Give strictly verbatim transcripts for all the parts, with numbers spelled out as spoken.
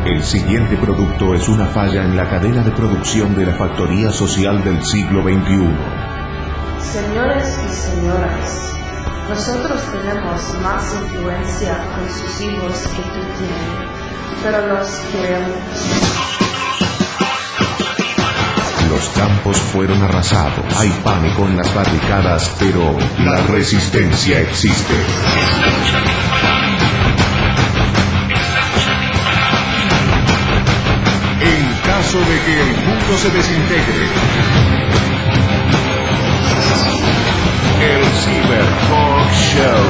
El siguiente producto es una falla en la cadena de producción de la factoría social del siglo veintiuno. Señores y señoras, nosotros tenemos más influencia con sus hijos que tú tienes, pero los queremos. Los campos fueron arrasados, hay pánico en las barricadas, pero la resistencia existe. En caso de que el mundo se desintegre, el Cyber Talk Show.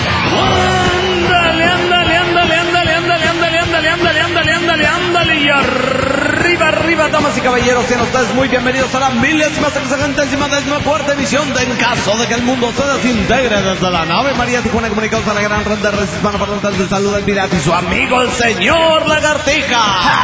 Ándale, ándale, ándale, ándale, ándale, ándale, ándale, ándale, ándale, ándale, ándale, y arriba, arriba, damas y caballeros, sean ustedes muy bienvenidos a la milésima, sexagentésima, décima cuarta emisión de En Caso de que el Mundo se Desintegre, desde la nave María Tijuana, comunicados a la gran red de redes hispanoparlantes de salud del pirata y su amigo el señor Lagartija.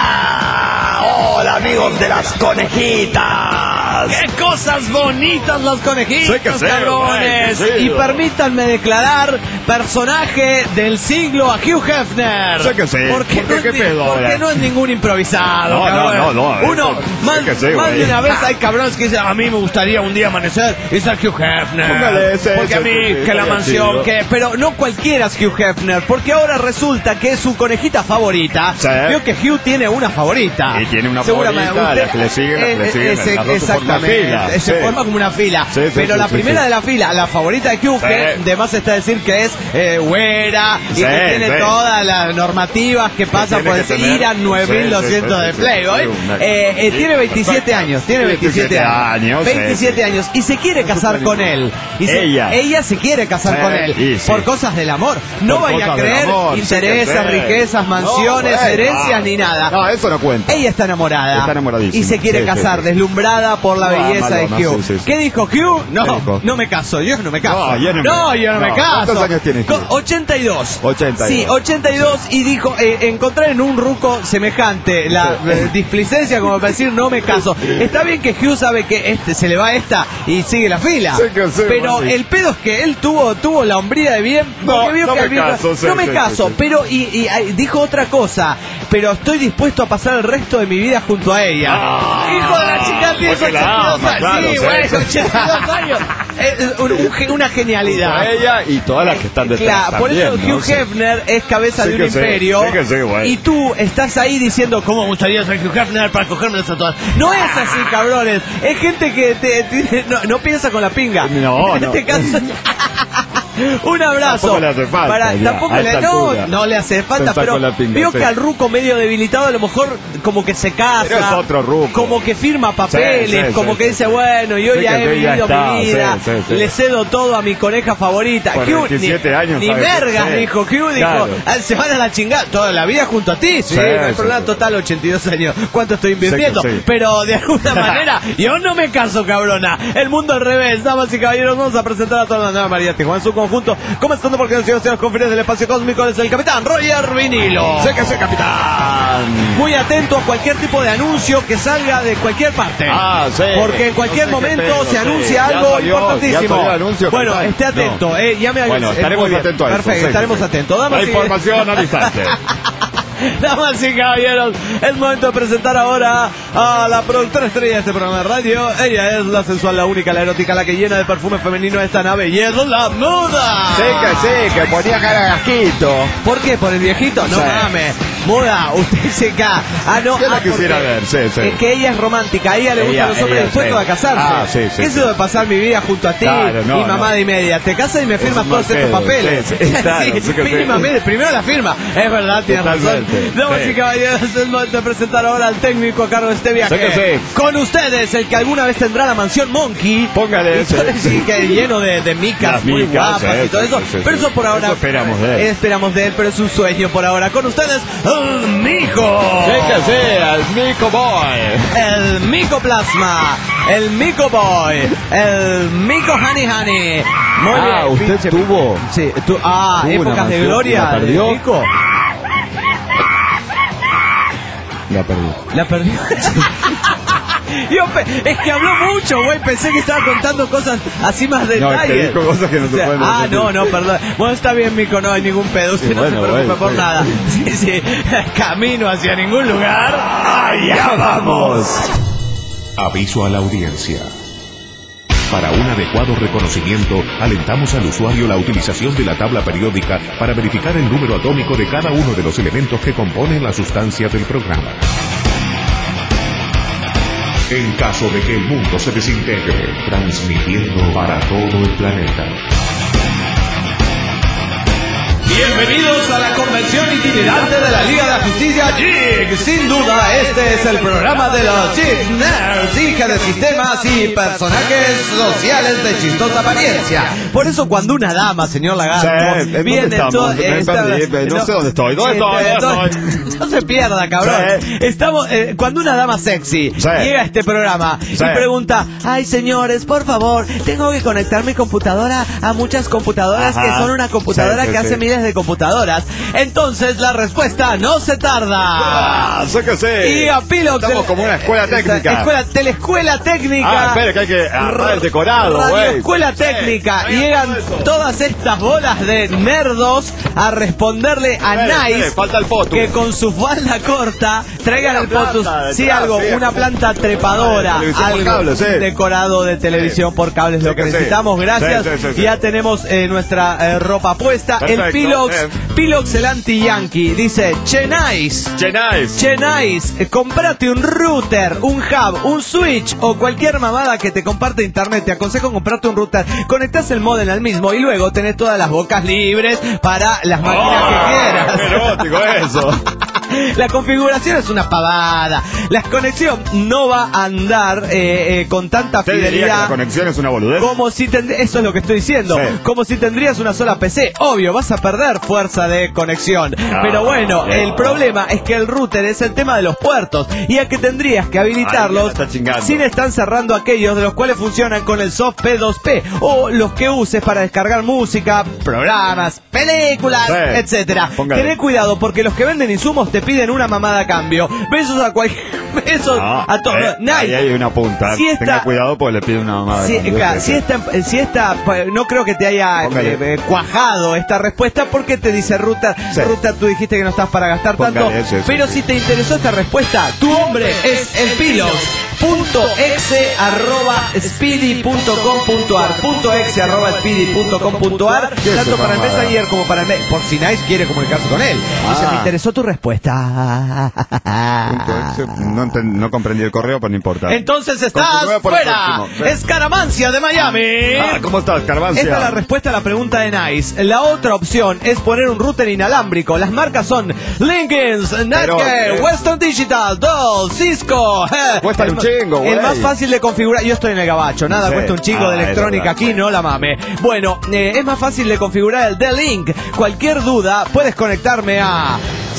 ¡Ah! Hola amigos de las conejitas. ¡Qué cosas bonitas las conejitas, Sí que sí, cabrones! güey, sí, y güey. permítanme declarar personaje del siglo a Hugh Hefner. Sí que sí. Porque, ¿Por qué, no, qué es, pedo, porque güey? no es ningún improvisado, No, cabrón. no, no, no, Uno, eso- más, sí que sí, más güey. de una vez hay cabrones que dicen, a mí me gustaría un día amanecer y ser Hugh Hefner. Póngale ese, porque ese, a mí, sí, sí, que la estaría mansión, chido. que... Pero no cualquiera es Hugh Hefner, porque ahora resulta que es su conejita favorita. Sí. Veo que Hugh tiene una favorita. Y tiene una Seguramente, favorita, usted- la que le sigue, la que le eh, sigue, ese- las dos se forman exactamente, fila, se sí. forma como una fila. Sí, sí, pero sí, la sí, primera sí. de la fila, la favorita de Hugh, Sí. que de más está decir que es eh, güera y Sí, que tiene sí. todas las normativas que pasan tiene por que decir tener- ir a nueve mil doscientos sí, sí, de sí, Playboy. sí, una- Eh, eh, sí, tiene veintisiete perfecto. años, tiene veintisiete años. sí, veintisiete sí. años y se quiere casar con él. Y se- Ella. ella se quiere casar Sí, con él y sí. por cosas del amor. No Por vaya a cosas del creer amor, sí que intereses, sí. riquezas, mansiones, No, güey, herencias no. ni nada. No, eso no cuenta. Ella está enamorada. Está enamoradísima. Y se quiere Sí, sí, casar, sí. deslumbrada por la Ah, belleza malona, de Hugh. sí, sí, sí. ¿Qué dijo Hugh? ¿Qué No, dijo? no me caso, yo no me caso. No, yo no me- No, yo no, me no. caso. ¿Cuántos años tiene Hugh? Co- ochenta y dos. ochenta y dos. Sí, ochenta y dos y dijo, eh, encontrar en un ruco semejante la eh, displicencia como para decir no me caso. Está bien que Hugh sabe que este se le va esta y sigue la fila. Sí que sí, pero bueno. el pedo es que él tuvo tuvo la hombría de bien. No, porque vio no que me al viejo- caso, sí, no me sí, caso, sí, sí. pero y, y, ay, dijo otra cosa. Pero estoy dispuesto a pasar el resto de mi vida junto a ella. Ah, Hijo de la chica, tiene porque la ochenta y dos ama, años. claro, sí, sí. güey, ochenta y dos años. Es un- un ge- una genialidad. A ella y todas las que están detrás. Claro, por eso también, ¿no? Hugh Sí. Hefner es cabeza Sí de un que sí, imperio. sí que sí, güey. Y tú estás ahí diciendo, ¿cómo me gustaría ser Hugh Hefner para cogérmelas a todas? No es así, cabrones. Es gente que te, te- no, no piensa con la pinga. No, En no. este caso. Un abrazo. Tampoco le hace falta, Para- ya, tampoco a le, esta no, altura. no le hace falta, Pensar pero con la pinga, veo sí. que al ruco medio debilitado a lo mejor como que se casa. Pero es otro ruco. Como que firma papeles, Sí, sí, como sí, que sí, dice, sí. bueno, yo Sí, ya que he sí, ya vivido está, mi vida, sí, sí, sí. le cedo todo a mi coneja favorita. Por Hugh, veintisiete ni, años, ni ¿sabes? mergas, Sí. dijo Hugh, dijo, Claro. "Ah, se van a la chingada toda la vida junto a ti, sí, Sí, no hay sí, problema, sí. total, ochenta y dos años, ¿cuánto estoy invirtiendo? Sí que sí. Pero de alguna manera, yo no me caso, cabrona, el mundo al revés, damas y caballeros, vamos a presentar a toda la nueva María Tijuana en su conjunto, comenzando porque los señores confines del espacio cósmico es el capitán Roger Vinilo. Sé que sé, capitán. Muy atento a cualquier tipo de anuncio que salga de cualquier parte. Ah, sí. Porque en cualquier No sé qué momento pedo, se sí. anuncia Ya algo salió, importantísimo. ya salió el anuncio, bueno, capitán. esté atento. No. Eh, ya me Bueno, eh, estaremos muy bien. atentos a eso, Perfecto, sí, estaremos sí. atentos. Damas La y- información al instante. Damas y caballeros, es momento de presentar ahora a la productora estrella de este programa de radio. Ella es la sensual, la única, la erótica, la que llena de perfume femenino esta nave, y es la Muda. Sí que sí, que ponía cara de gasquito. ¿Por qué? ¿Por el viejito? No Sí. mames. Muda, usted se cae. Ah, no. Yo la ah, quisiera porque- ver, sí, sí. Es que ella es romántica, a ella le gustan Ella- los hombres ella, dispuestos sí. a casarse. Ah, sí, sí, ¿Qué es sí. eso de pasar mi vida junto a ti Claro, no, y mamá no. de media? Te casas y me firmas un todos mal estos pedo, papeles. sí, sí, claro, sí que sí. Mínimamente, primero la firma. Es verdad, tienes razón. Totalmente, Damas sí. y caballeros, es momento de presentar ahora al técnico a cargo de este viaje. Sí que sí. Con ustedes, el que alguna vez tendrá la mansión Monkey. Póngale Y ese. todo- sí, que lleno de, de micas Las muy micas, guapas sí, y todo sí, eso. sí, sí, pero sí. eso por ahora. Eso esperamos de él. Esperamos de él, pero es un sueño por ahora. Con ustedes, el Mico. Sí que sí, al Mico Boy. El Micoplasma, el Mico Boy, el Mico Honey Honey. Muy Ah, bien. usted pinche- tuvo- Sí, tú, ah, tuvo una épocas de mansión, gloria. ¿la perdió? de Mico. La perdí. La perdió. Yo pe- es que habló mucho, güey. Pensé que estaba contando cosas así más detalles. No, es que dijo cosas que no se O sea, pueden Ah, repetir. no, no, perdón. Bueno, está bien, Mico, no hay ningún pedo. Usted Sí, no bueno, se preocupe bueno, por sí. nada. Sí, sí. Camino hacia ningún lugar. ¡Allá vamos! Aviso a la audiencia. Para un adecuado reconocimiento, alentamos al usuario la utilización de la tabla periódica para verificar el número atómico de cada uno de los elementos que componen la sustancia del programa. En caso de que el mundo se desintegre, transmitiendo para todo el planeta. Bienvenidos a la convención itinerante de la Liga de la Justicia Geek. Sin duda, este es el programa de los Geek Nerds, hija de sistemas y personajes sociales de chistosa apariencia. Por eso cuando una dama, señor Lagarto, Sí, ¿en dónde viene estamos? todo... Me perdí, no sé dónde estoy. ¿Dónde estoy? ¿Dónde No se pierda, cabrón. Sí. Estamos, eh, cuando una dama sexy Sí. llega a este programa Sí. y pregunta, ay señores, por favor, tengo que conectar mi computadora a muchas computadoras Ajá. que son una computadora Sí, sí, que sí. hace miles de computadoras. Entonces la respuesta no se tarda. Ah, sé que sí. Y a Pilox, Estamos como una escuela técnica. Escuela, telescuela técnica. Ah, espere, que hay que agarrar el decorado, güey. Radioescuela técnica. Sí, Llegan eso. todas estas bolas de nerdos a responderle a Espere, Nice. espere, falta el potus. Que con su falda corta traigan Una el potus. planta detrás, Sí, algo, sí, una como- planta trepadora. Televisión por Algo, cable, sí. un decorado de televisión por cable es Sí lo que que sí. necesitamos. Gracias. Sí, sí, sí, sí. Ya tenemos eh, nuestra eh, ropa puesta. Perfecto, El Pilox, bien. Pilox el anti-yankee, dice: Che Nice. Che, nice. Che Nice, eh, comprate un router, un hub, un switch o cualquier mamada que te comparte internet. Te aconsejo comprarte un router, conectás el modem al mismo y luego tenés todas las bocas libres para las máquinas que Ah, qué quieras. erótico eso. La configuración es una pavada. La conexión no va a andar eh, eh, con tanta ¿Usted diría que la fidelidad conexión es una boludez? como si tendrías, eso es lo que estoy diciendo, Sí. como si tendrías una sola P C. Obvio, vas a perder fuerza de conexión. Ah, Pero bueno, bien. el problema es que el router es el tema de los puertos y a que tendrías que habilitarlos Ay, me está chingando. sin estar cerrando aquellos de los cuales funcionan con el soft P dos P o los que uses para descargar música, programas, películas, Sí. etcétera. Póngale. Tené cuidado porque los que venden insumos te piden una mamada a cambio. Besos a cualquier... Besos No, a todos. eh, Nice. ahí hay una punta. Si esta- Tenga cuidado porque le pide una mamada. Sí, cuando claro, usted- si esta, si esta, pues, no creo que te haya Póngale. eh, eh, cuajado esta respuesta porque te dice Ruta, Sí. Ruta, tú dijiste que no estás para gastar Póngale, tanto, eso, eso, pero sí. si te interesó esta respuesta, tu hombre es el Pilos. Punto exe arroba speedy punto com punto ar punto exe arroba speedy punto com punto ar ¿Qué es tanto esa para el mamada? Messenger como para el mail, por si Nice quiere comunicarse con él. Dice, Ah. me interesó tu respuesta. Punto exe, No, enten- no comprendí el correo, pero no importa. Entonces estás Continúe por el fuera. próximo. Sí. Escaramancia de Miami. Ah, ¿cómo estás, Carvancia? Esta es la respuesta a la pregunta de Nice. La otra opción es poner un router inalámbrico. Las marcas son Lincoln, Netgear, eh, Western Digital, Dell, Cisco. eh, Cuestan el un ma- chingo, güey. El más fácil de configurar. Yo estoy en el gabacho. Nada, Sí. cuesta un chingo de Ah, es electrónica verdad, aquí, sí. no la mame. Bueno, eh, es más fácil de configurar el D-Link. Cualquier duda, puedes conectarme a...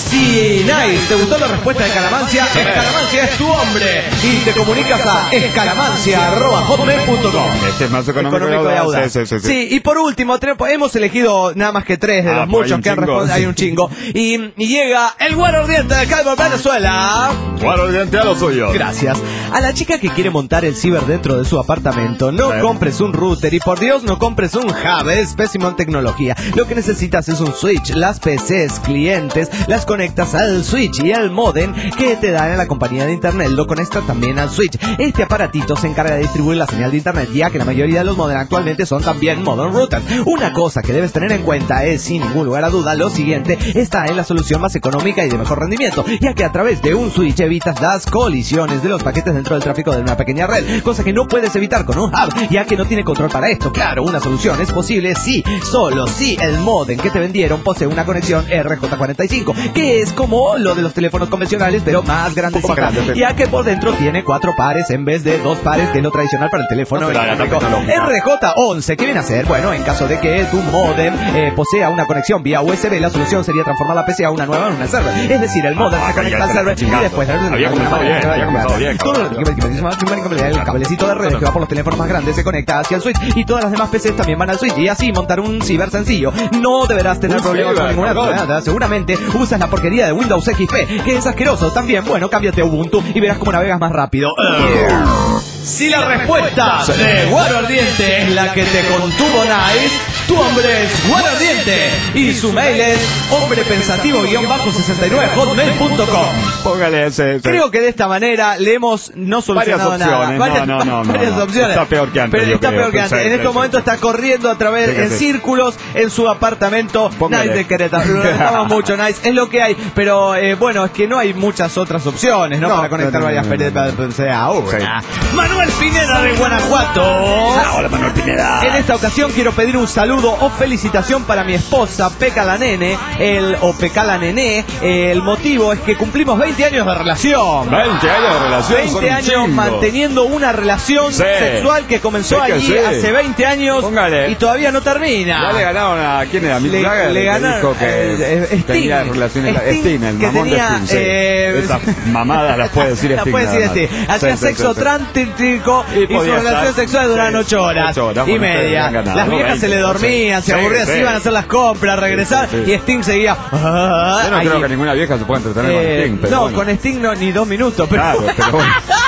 Si Nice, ¿te gustó la respuesta de Escaramancia? Escaramancia es tu hombre. Y te comunicas a escaramancia arroba hotmail punto com. Este es más económico, Económico y y audaz. audaz. Sí, sí, sí, sí. Sí, y por último, tenemos- hemos elegido nada más que tres de Ah, los pues hay muchos un que han chingo, respondido. sí. Hay un chingo. Y, y llega el güero ardiente de Calvo, Venezuela. Bueno, diente a lo suyo. Gracias. A la chica que quiere montar el ciber dentro de su apartamento, no Sí. compres un router y por Dios no compres un hub, es pésimo en tecnología. Lo que necesitas es un switch. Las P Cs clientes las conectas al switch y al modem que te dan en la compañía de internet. Lo conectas también al switch. Este aparatito se encarga de distribuir la señal de internet, ya que la mayoría de los modem actualmente son también modem routers. Una cosa que debes tener en cuenta es, sin ningún lugar a duda, lo siguiente: está en la solución más económica y de mejor rendimiento, ya que a través de un switch evitas las colisiones de los paquetes dentro del tráfico de una pequeña red, cosa que no puedes evitar con un hub, ya que no tiene control para esto. Claro, una solución es posible si, solo si el modem que te vendieron posee una conexión R J cuarenta y cinco, que es como lo de los teléfonos convencionales, pero más grandecita, grande, sí. ya que por dentro tiene cuatro pares en vez de dos pares, que es lo tradicional para el teléfono No será la eléctrico. tecnología. R J once, ¿qué viene a hacer? Bueno, en caso de que tu modem eh, posea una conexión vía U S B, la solución sería transformar la P C a una nueva en una server. Es decir, el modem Ah, se conecta ya al te server y chingando. después... Había comenzado bien, había comenzado bien, Todo lo cabrón. el cablecito de redes que va por los teléfonos más grandes se conecta hacia el Switch y todas las demás P Cs también van al Switch y así montar un ciber sencillo. No deberás tener Un problemas ciber, con ninguna perdón. nada. Seguramente usas la porquería de Windows X P, que es asqueroso. También, bueno, cámbiate a Ubuntu y verás cómo navegas más rápido. Si la respuesta de Guaro Ardiente es la que te contuvo Nice, tu hombre es Guaro Ardiente y su mail es hombrepensativo sesenta y nueve hotmail punto com. Póngale ese, ese. Creo que de esta manera le hemos no solucionado Varias nada. opciones. Varias, No, no, no, varias no, no. opciones. Está peor que antes, Pero yo está creo. peor que antes. Sí, En sí, estos sí. momentos está corriendo a través Sí, que en sí. círculos en su apartamento. Póngale. Nice de Querétaro. Lo dejamos mucho, Nice. Es lo que hay. Pero eh, bueno, es que no hay muchas otras opciones, ¿no? No, Para conectar no, no, varias no, no, peretas. no. O sea, una. Sí. Manuel Pineda de Guanajuato. Hola, Manuel Pineda. En esta ocasión quiero pedir un saludo o felicitación para mi esposa, Peca la Nene, el, o Peca la Nené. El motivo es que cumplimos veinte años de relación. veinte años de relación. son veinte un años chingo. manteniendo una relación Sí. sexual que comenzó Sí que allí sí. hace veinte años Póngale. y todavía no termina. Ya le ganaron a quién era, Mick Le- Jagger, le que ganaron, dijo que eh, eh, tenía Sting. relaciones Sting, Sting, el que mamón tenía, de Sting, sí. eh, Esas mamadas las puede decir La Sting. puede nada decir más. este. Hacía Sí, sí, sexo sí, sí. trántico Y y, sus podía relaciones estar- sexuales duraban sí, ocho horas, ocho horas, y bueno, ustedes media. han ganado, Las ¿no? viejas se le veinte, dormían, sí, se aburrían, sí. se iban a hacer las compras, regresar Sí, sí. y Sting seguía. Ah, Yo no ahí. creo que ninguna vieja se pueda entretener Eh, con Sting, pero no, bueno. con Sting no, ni dos minutos. Pero, Claro, pero bueno.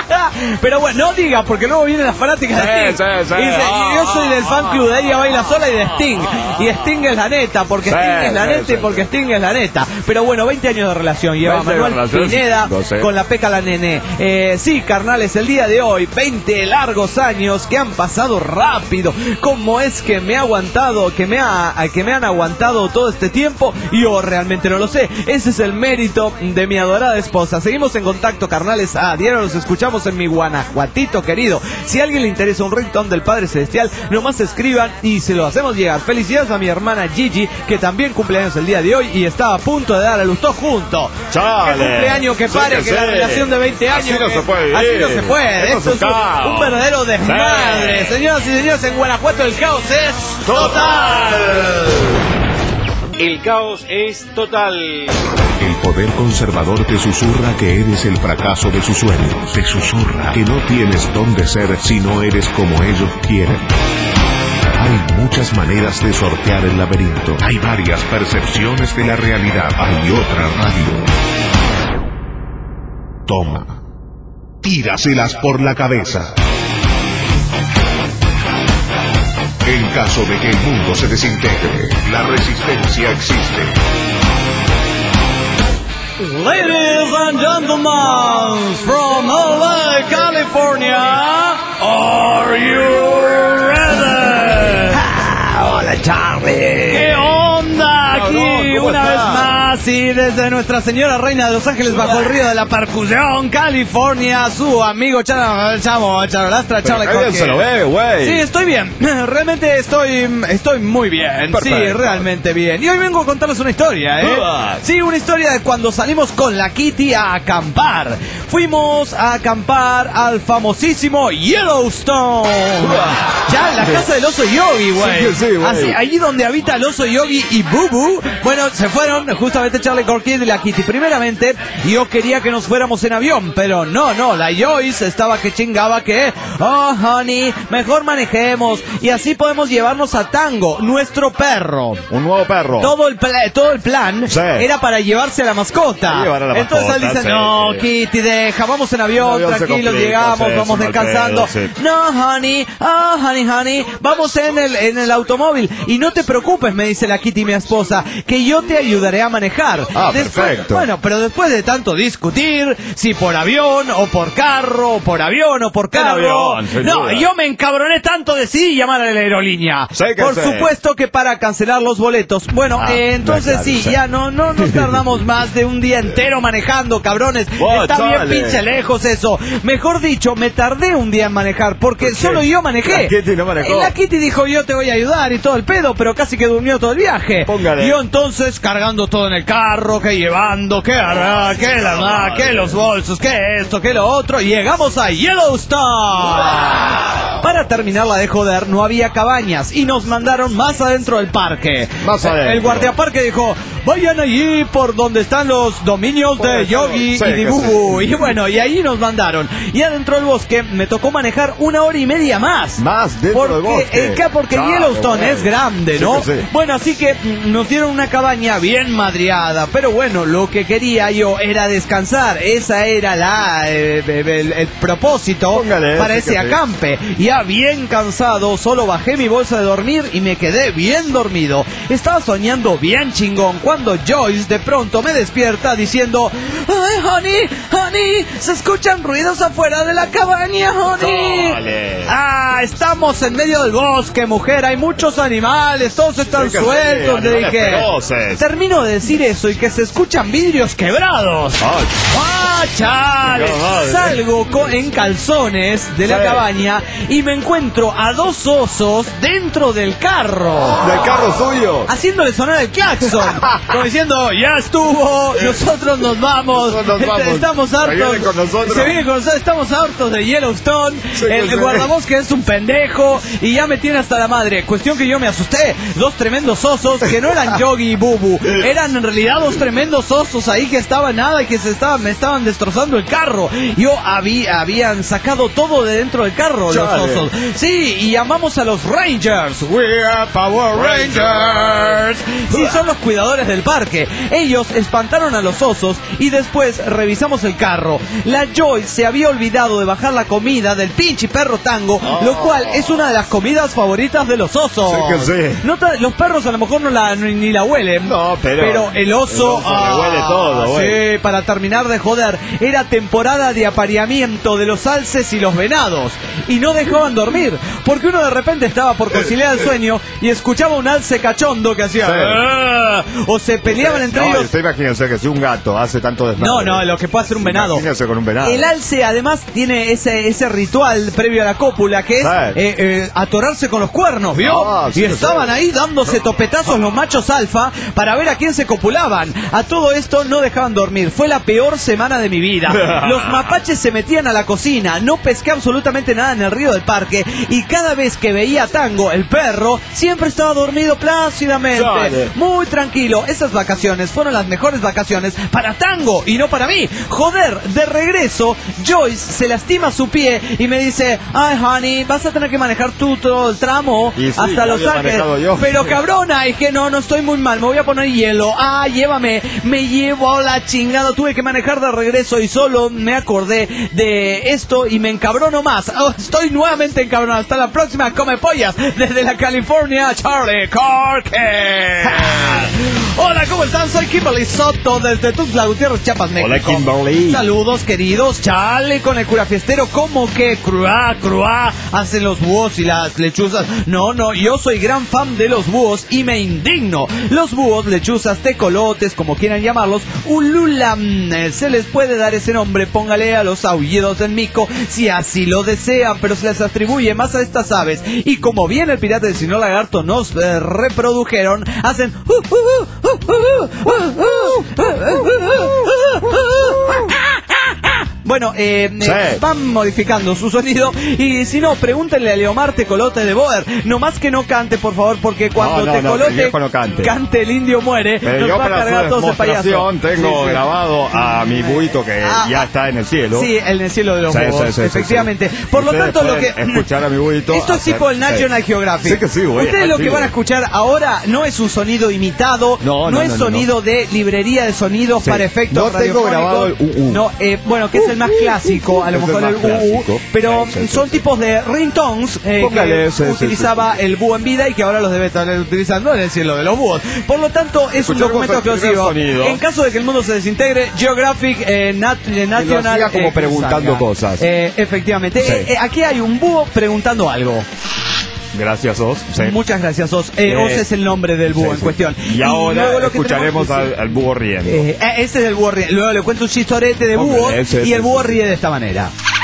pero bueno, no diga, porque luego vienen las fanáticas Sí, de Sting. sí, sí. Y dice, Ah, y yo soy del fan club de Ella Baila Sola y de Sting. ah, Y Sting es la neta, porque Sí, Sting es la sí, neta sí, y porque sí. Sting es la neta. Pero bueno, veinte años de relación lleva veinte de Manuel relación, Pineda doce. con la Peca la Nene. Eh, sí, carnales, el día de hoy, veinte largos años que han pasado rápido. ¿Cómo es que me ha aguantado, que me, ha, que me han aguantado todo este tiempo? Yo realmente no lo sé. Ese es el mérito de mi adorada esposa. Seguimos en contacto, carnales. A diario los escuchamos en mi Guanajuatito querido. Si a alguien le interesa un ringtone del Padre Celestial, nomás escriban y se lo hacemos llegar. Felicidades a mi hermana Gigi, que también cumple años el día de hoy y está a punto de dar a luz todos juntos. Chale. ¡Qué cumpleaños que Sí pare! que Que la sí. relación de veinte años. Así no que- se puede Así vivir. no se puede. Esto Esto es es un un, caos. un verdadero desmadre. Sí. Señoras y señores, en Guanajuato el caos es total. El caos es total. El poder conservador te susurra que eres el fracaso de sus sueños. Te susurra que no tienes dónde ser si no eres como ellos quieren. Hay muchas maneras de sortear el laberinto. Hay varias percepciones de la realidad. Hay otra radio. Toma. Tíraselas por la cabeza. En caso de que el mundo se desintegre, la resistencia existe. Ladies and gentlemen, from L A, California, are you ready? Hola, Charlie. ¿Qué onda aquí? Cabrón, ¿cómo Una está? vez más, y desde Nuestra Señora Reina de Los Ángeles, bajo el río de la percusión, California, su amigo Chavo, Chavo, Charolastra, Charlie Qué bien Coque. se lo ve, güey. Sí, estoy bien. Realmente estoy estoy muy bien. Sí, Perfecto. realmente bien. Y hoy vengo a contarles una historia, ¿eh? Uah. Sí, una historia de cuando salimos con la Kitty a acampar. Fuimos a acampar al famosísimo Yellowstone. Ya, la casa del oso Yogi, güey. Sí que sí, güey. Así, allí donde habita el oso Yogi y Bubu. Bueno, se fueron justamente Charlie Corquier y la Kitty. Primeramente, yo quería que nos fuéramos en avión, pero no, no, la Joyce estaba que chingaba que, oh, honey, mejor manejemos y así podemos llevarnos a Tango, nuestro perro. Un nuevo perro. Todo el, pla- todo el plan Sí. era para llevarse a la mascota. A llevar a la Entonces él mascota, dice, sí. no, Kitty, deja, vamos en avión, En avión se tranquilos, complica, llegamos, sí, vamos es un mal descansando. pedo, sí. No, honey, oh, honey, honey, vamos en el, en el automóvil. Y no te preocupes, me dice la Kitty, mi esposa, que yo te ayudaré a manejar. Ah, Después- perfecto. Bueno, pero después de tanto discutir, si por avión o por carro, o por avión o por En carro. avión, sin no, duda. yo me encabroné tanto, decidí llamar a la aerolínea. Sí que por sí. supuesto que para cancelar los boletos. Bueno, Ah, eh, entonces claro, sí, sí. ya no, no nos tardamos más de un día entero manejando, cabrones. Buah, Está bien chale. pinche lejos eso. Mejor dicho, me tardé un día en manejar porque ¿Por qué? solo yo manejé. La Kitty no manejó. Eh, La Kitty dijo, yo te voy a ayudar y todo el pedo, pero casi que durmió todo el viaje. Póngale. Yo entonces cargando todo en el carro, que llevando, que arra, que la ma, que los bolsos, que esto, que lo otro, y llegamos a Yellowstone. Para terminar la de joder, no había cabañas y nos mandaron más adentro del parque. Más adentro. El guardiaparque dijo, vayan allí por donde están los dominios Por de eso, Yogi sí, y de que Bubu. sí. Y bueno, y ahí nos mandaron. Y adentro del bosque me tocó manejar una hora y media más. Más dentro porque, del bosque. eh, que- porque Claro, Yellowstone bueno. es grande, ¿no? Sí, que sí. Bueno, así que mm, nos dieron una cabaña bien madreada. Pero bueno, lo que quería yo era descansar. Esa era la eh, el, el- el propósito Póngale, para sí ese que sí. acampe. Ya bien cansado, solo bajé mi bolsa de dormir y me quedé bien dormido. Estaba soñando bien chingón cuando Joyce de pronto me despierta diciendo: ¡ay, honey, honey! Se escuchan ruidos afuera de la cabaña, honey. Dale. Ah, estamos en medio del bosque, mujer. Hay muchos animales, todos están Sí que sí, sueltos. Le animales dije. feroces. Termino de decir eso y que se escuchan vidrios quebrados. Ay, ¡Ah, chale! Qué madre. Salgo co- en calzones de la Sí. cabaña y me encuentro a dos osos dentro del carro. del carro suyo. Haciéndole sonar el claxon, como diciendo: ya estuvo, nosotros nos vamos, Nosotros nos vamos. estamos Se hartos, viene con nosotros. se viene con nosotros, estamos hartos de Yellowstone, Sí, el, sí. el guardabosque es un pendejo y ya me tiene hasta la madre. Cuestión que yo me asusté, dos tremendos osos que no eran Yogi y Bubu, eran en realidad dos tremendos osos ahí que estaban nada y que se estaban, me estaban destrozando el carro. Yo había, habían sacado todo de dentro del carro, los Chale. osos. Sí, y llamamos a los Rangers. We are Power Rangers. Sí, son los cuidadores del parque. Ellos espantaron a los osos y después revisamos el carro. La Joyce se había olvidado de bajar la comida del pinche perro Tango, lo cual es una de las comidas favoritas de los osos. Sí que sí. Nota- los perros a lo mejor no la, ni, ni la huelen. No, pero- el oso, el oso le huele todo, güey. sí, para terminar de joder, era temporada de apareamiento de los alces y los venados. Y no dejaban dormir, porque uno de repente estaba por conciliar el sueño y escuchaba un alce cachondo que hacía... Sí. "Ah", o se peleaban entre no, ellos. Usted imagínese que si un gato hace tanto desmadre. No, no, lo que puede hacer un venado. Imagínese con un venado. El alce además tiene ese, ese ritual previo a la cópula que es Sí. eh, eh, atorarse con los cuernos, ¿vio? Ah, sí, y estaban sí. ahí dándose topetazos los machos alfa para ver a quién se copulaban. A todo esto no dejaban dormir. Fue la peor semana de mi vida. Los mapaches se metían a la cocina, no pesqué absolutamente nada en el río del parque y cada vez que veía a Tango, el perro, siempre estaba dormido plácidamente. Dale. Muy tranquilo. Esas vacaciones fueron las mejores vacaciones para Tango y no para mí. Joder, de regreso, Joyce se lastima su pie y me dice: ay, honey, vas a tener que manejar tú todo el tramo Y sí, hasta ya Los había Ángeles. manejado yo. Pero cabrona, es que no, no estoy muy mal, me voy a poner hielo. Ah, llévame, me llevo a la chingada. Tuve que manejar de regreso y solo me acordé de esto y me encabrono más. Oh, estoy nuevamente encabronado. Hasta la próxima, come pollas. Desde la California, Charlie Corker. Hola, ¿cómo están? Soy Kimberly Soto desde Tuxtla Gutiérrez, Chiapas, México. Hola, Kimberly. Saludos, queridos. Chale con el cura fiestero. ¿Cómo que cruá, cruá hacen los búhos y las lechuzas? No, no, yo soy gran fan de los búhos y me indigno. Los búhos, lechuzas, tecolotes, como quieran llamarlos, ululam, eh, se les puede dar ese nombre. Póngale a los aullidos del mico si así lo desean, pero se les atribuye más a estas aves. Y como bien el pirata del señor lagarto nos eh, reprodujeron, hacen... uh, uh, uh, uh, uh, uh, uh, uh, uh, uh. Bueno, eh, Sí. eh, van modificando su sonido y si no, pregúntenle a Leomar Tecolote de Boer. No más que no cante, por favor, porque cuando No, no, no, Tecolote el viejo no cante. el indio muere, Pero nos yo va a para cargar su todos de payaso. demostración tengo Sí, sí. grabado a mi buito que Ah, ya ah, está en el cielo. Sí, en el cielo de los Sí, búhos, sí, sí, sí, efectivamente. sí. Por lo Ustedes tanto, lo que... pueden escuchar a mi buito Esto es hacer- tipo el National sí. Geographic. Sí que sí, güey. Ustedes lo que así, van a güey. escuchar ahora no es un sonido imitado, No, no, no, es no, no, sonido de librería de sonidos Sí. para efectos No tengo radiofónicos. grabado el U U. No, eh, bueno, que es el más clásico, a lo Es el mejor más el U U, clásico. pero Sí, sí, son sí, tipos de ringtones eh, Póngale, que sí, sí, utilizaba sí, sí. el búho en vida y que ahora los debe estar utilizando en el cielo de los búhos. Por lo tanto, es un Escuchemos documento el primer exclusivo. sonido. En caso de que el mundo se desintegre, Geographic eh, Nat- eh, National... siga como eh, preguntando saca. cosas. Eh, efectivamente. Sí. Eh, eh, aquí hay un búho preguntando algo. Gracias, Os. Sí. Muchas gracias, Os. Eh, Eh, Os es el nombre del búho Sí, en sí. cuestión. Y ahora luego lo que escucharemos tenemos- al, al búho riendo. Eh, eh, ese es el búho ríe. Luego le cuento un chistorete de Hombre, búhos ese, y ese, el búho ese. ríe de esta manera.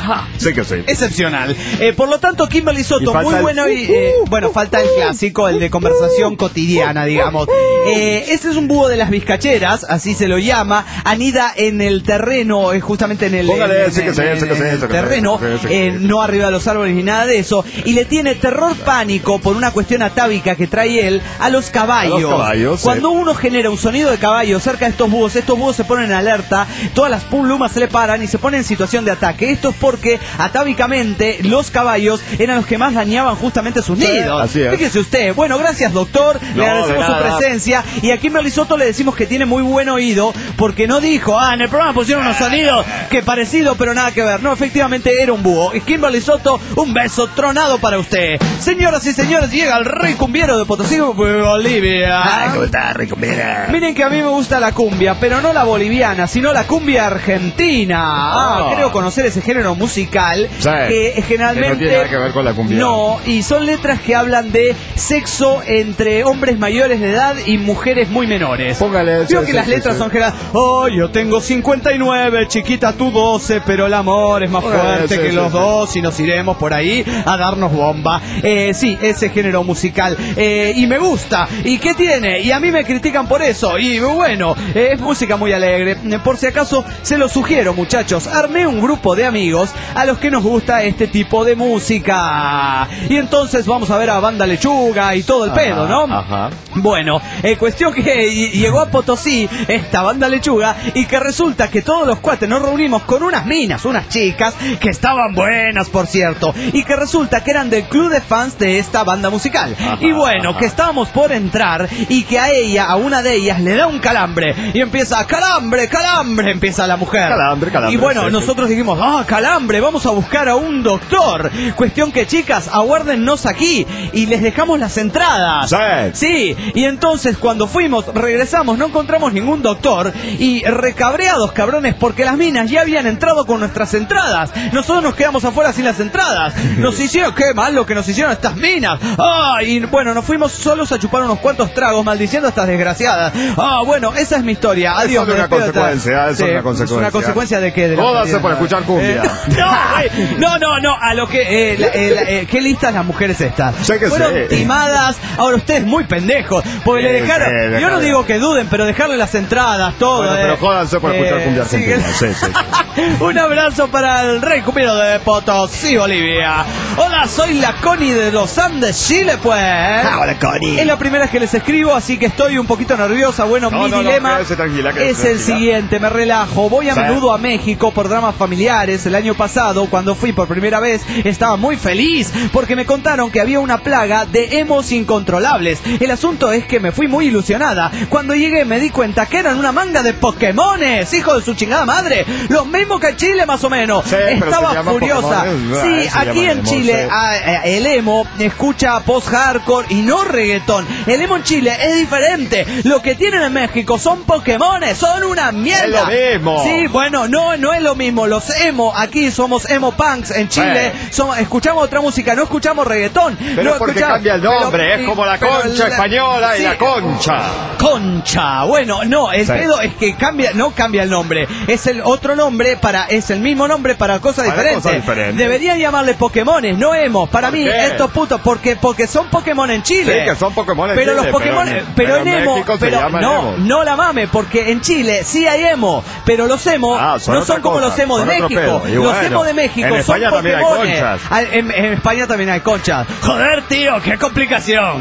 Ajá. Sí que sí. Excepcional. Eh, por lo tanto, Kimberly Soto, muy el- bueno y... eh, bueno, falta el clásico, el de conversación cotidiana, digamos. Eh, este es un búho de las bizcacheras, así se lo llama. Anida en el terreno, eh, justamente en el, Póngale, en- sí que en- sí, en- sí que sí, en el sí que sí, terreno, sí que sí. eh, no arriba de los árboles ni nada de eso. Y le tiene terror pánico por una cuestión atávica que trae él a los caballos. A los caballos, Cuando sí. uno genera un sonido de caballo cerca de estos búhos, estos búhos se ponen en alerta, todas las plumas se le paran y se ponen en situación de ataque. Esto es porque atávicamente los caballos eran los que más dañaban justamente sus Sí, nidos. así es. Fíjese usted. Bueno, gracias doctor, No, le agradecemos de su nada. presencia y a Kimberly Soto le decimos que tiene muy buen oído porque no dijo, ah, en el programa pusieron unos sonidos que parecido pero nada que ver. No, efectivamente era un búho. Y Kimberly Soto, un beso tronado para usted. Señoras y señores, llega el rey cumbiero de Potosí, Bolivia. Ay, ¿cómo está, rico? Mira. Miren que a mí me gusta la cumbia, pero no la boliviana, sino la cumbia argentina. Ah, Ah. creo conocer ese género musical Sí, que generalmente que no tiene nada que ver con la cumbia. No, y son letras que hablan de sexo entre hombres mayores de edad y mujeres muy menores. Póngale, Creo sí, que sí, las sí, letras sí. son generales. Oh, yo tengo cincuenta y nueve, chiquita tú doce, pero el amor es más Póngale, fuerte sí, que sí, los sí. dos y nos iremos por ahí a darnos bomba. Eh, sí, ese género musical. Eh, y me gusta. ¿Y qué tiene? Y a mí me critican por eso. Y bueno, eh, es música muy alegre. Eh, Por si acaso, se lo sugiero, muchachos. Armé un grupo de amigos a los que nos gusta este tipo de música. Y entonces vamos a ver a Banda Lechuga y todo el Ajá, pedo, ¿no? ajá. Bueno, eh, cuestión que ll- llegó a Potosí esta Banda Lechuga y que resulta que todos los cuates nos reunimos con unas minas, unas chicas que estaban buenas, por cierto, y que resulta que eran del club de fans de esta banda musical. Ajá, y bueno, ajá. que estábamos por entrar y que a ella, a una de ellas, le da un calambre y empieza, calambre, calambre, empieza la mujer. Calambre, calambre, Y bueno, sí, sí. nosotros dijimos, ah, calambre, vamos a buscar a un doctor. Cuestión que, chicas, aguárdennos aquí y les dejamos las entradas. Sí. Sí, y entonces cuando fuimos, regresamos, no encontramos ningún doctor y recabreados cabrones porque las minas ya habían entrado con nuestras entradas. Nosotros nos quedamos afuera sin las entradas. Nos hicieron, qué mal lo que nos hicieron estas minas. Ah, y bueno, nos fuimos solos a chupar unos cuantos tragos maldiciendo a estas desgraciadas. Ah, bueno, esa es mi historia. Eso Adiós. es una me despido hasta- consecuencia, eso es Sí, una consecuencia. ¿Una consecuencia de qué? De la Jódase pérdida. por escuchar cumbia. Eh, no, güey, no, no, no, a lo que, eh, la- eh, la- eh, qué listas las mujeres estas. Sí que Fueron sí. timadas, ahora ustedes muy pendejos, porque Sí, le dejaron, sí, yo no dejaron. digo que duden, pero dejarle las entradas, todo. Bueno, eh. pero jódanse por escuchar cumbia sí, argentina. Sí, sí, Un abrazo para el rey cumbiero de Potosí, Bolivia. Hola, soy la Connie de los Andes, Chile, pues. Hola, Connie. Es la primera vez que les escribo, así que estoy un poquito nerviosa. Bueno, No, mi no, no, dilema quédese tranquila, quédese es el tranquila. siguiente, me relajo. Voy a Sí. menudo a México por dramas familiares. El año pasado, cuando fui por primera vez, estaba muy feliz porque me contaron que había una plaga de emos incontrolables. El asunto es que me fui muy ilusionada. Cuando llegué me di cuenta que eran una manga de Pokémones, hijo de su chingada madre. Los mismos que Chile, más o menos. Sí, pero Estaba se llaman furiosa. Pokémones. Sí, Ah, se aquí llaman en emos, Chile sí. a- a- el emo escucha post-hardcore y no reggaetón. El emo en Chile es diferente. Lo que tienen en México son Pokémones, son una mierda. Es lo mismo. Sí, bueno, no, no es lo mismo. Los emo, aquí somos emo punks. En Chile Sí. somos, escuchamos otra música, no escuchamos reggaetón. Pero no porque escuchamos- cambia el nombre, pero- es como la pero concha la- española y sí. la concha. Concha, bueno, no, el Sí. pedo es que cambia, no cambia el nombre, es el otro nombre para, es el mismo nombre para cosas Para diferentes. cosas diferentes. Deberían llamarle Pokémones, no emos. Para ¿Por mí, qué? estos putos, porque, porque son Pokémon en Chile. Sí, que son Pokémon en pero Chile, los Pokémon, pero pero, en- pero en en emo, México se pero llaman no, emo. no la mame, porque en Chile sí hay emo, pero los emo Ah, son no otra son como cosa, los emo de son otro México. pedo. Y Los bueno, emo de México en son España también hay Pokémones. conchas. Ah, En, en España también hay conchas. Joder, tío, qué complicación.